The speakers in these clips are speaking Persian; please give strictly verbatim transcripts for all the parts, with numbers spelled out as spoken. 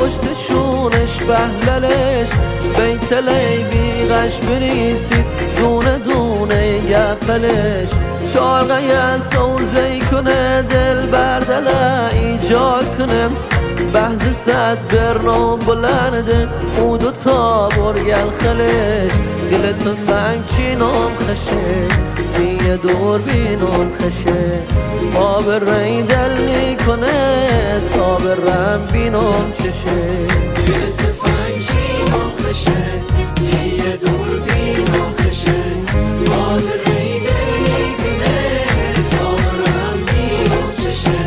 پشتشونش بهللش بیت لیبیغش بنیسید دونه دونه گفلش شارقه سوزی کنه دل بردله ایجاد کنم بحث صد برنام بلنده او دو تا برگل خلش گل تفنگ چینام خشه تیه دور بینام خشه آب رنگ دل نیکنه تا برم بینام چشه گل تفنگ چینام خشه تیه دور بینام خشه آب رنگ دل نیکنه تا برم بینام چشه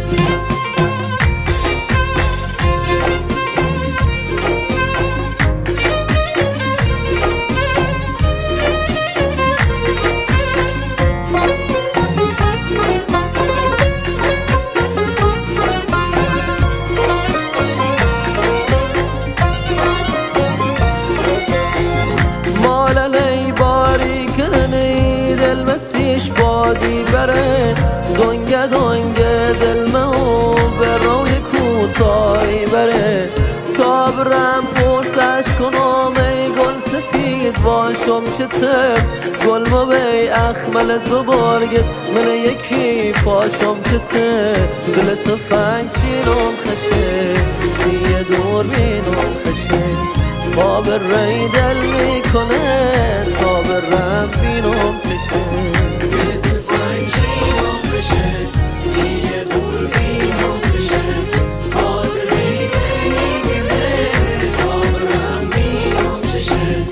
مسیش بادی بره دنگه دنگه دل مو به روی کوتاهی بره تا برم پرسش کنم ای گل سفید باشم چطور گل مو بی اخمل دو بارگت من یکی پاشم چطور دل تفنگ چینم خشه تیه دور بینم خشه با به رای دل میکنه تا برم بینم چشه گل تفنگ چینم خشه تیه دور بینم خشه با به رای دل میکنه تا برم بینم چشه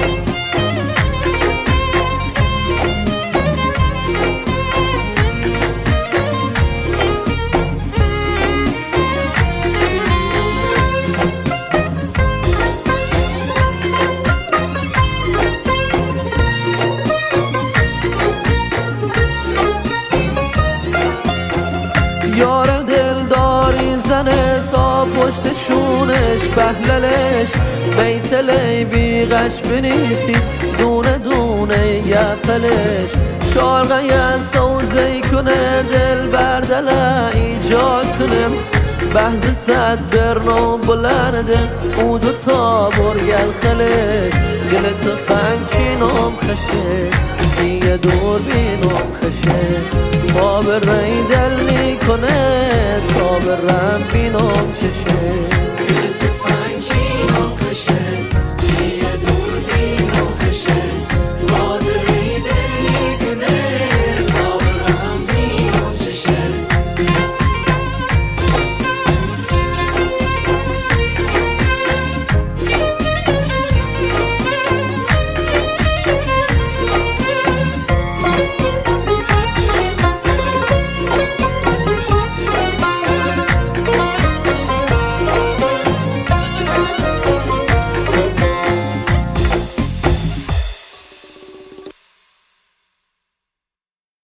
یار دلداری زنه تا پشتشونش بهللش بیت لیبیغش بنیسید دونه دونه گفلش شارقه سوزی کنه دل بردله ایجاد کنم بحث صد برنام بلنده او دو تا برگل خلش گل تفنگ چینام خشه تیه دور بینام خشه با به رای دل نیکنه تا برم بینام